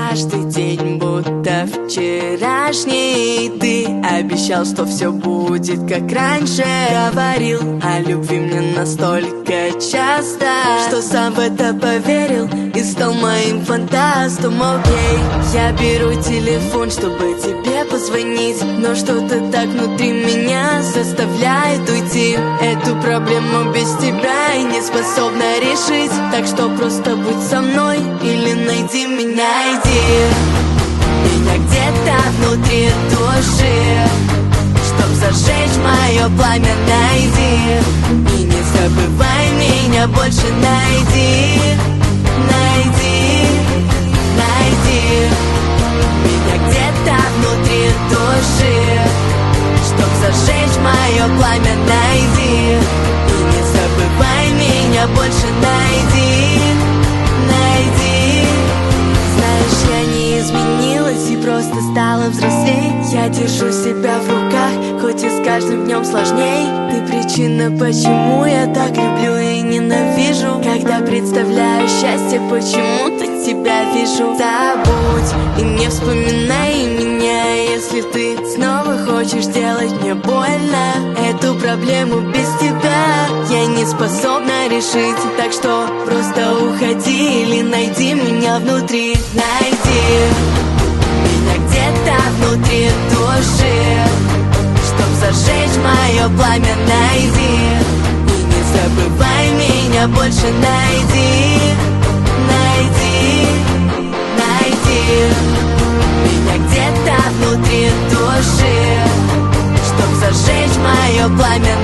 каждый день будто вчерашний. Ты обещал, что все будет как раньше. Говорил о любви мне настолько часто, что сам в это поверил и стал моим фантастом. Окей, я беру телефон, чтобы тебе позвонить, но что-то так внутри меня заставляет уйти. Эту проблему без тебя и не способна решить. Так что просто будь со мной или найди меня. Найди меня где-то внутри души, чтоб зажечь мое пламя. Найди и не забывай меня больше. Найди, найди, найди меня где-то внутри души, чтоб зажечь мое пламя. Найди и не забывай меня больше. Найди, найди. Знаешь, я не изменилась и просто стала взрослей. Я держу себя в руках, хоть и с каждым днем сложней. Ты причина, почему я так люблю и ненавижу. Когда представляю счастье, почему-то тебя вижу. Забудь и не вспоминай меня, если ты снова хочешь делать мне больно. Эту проблему без тебя я не способна решить. Так что просто уходи или найди меня внутри. Найди меня где-то внутри души, чтоб зажечь мое пламя. Найди и не забывай меня больше. Найди, найди, найди меня где-то внутри души, чтоб зажечь мое пламя.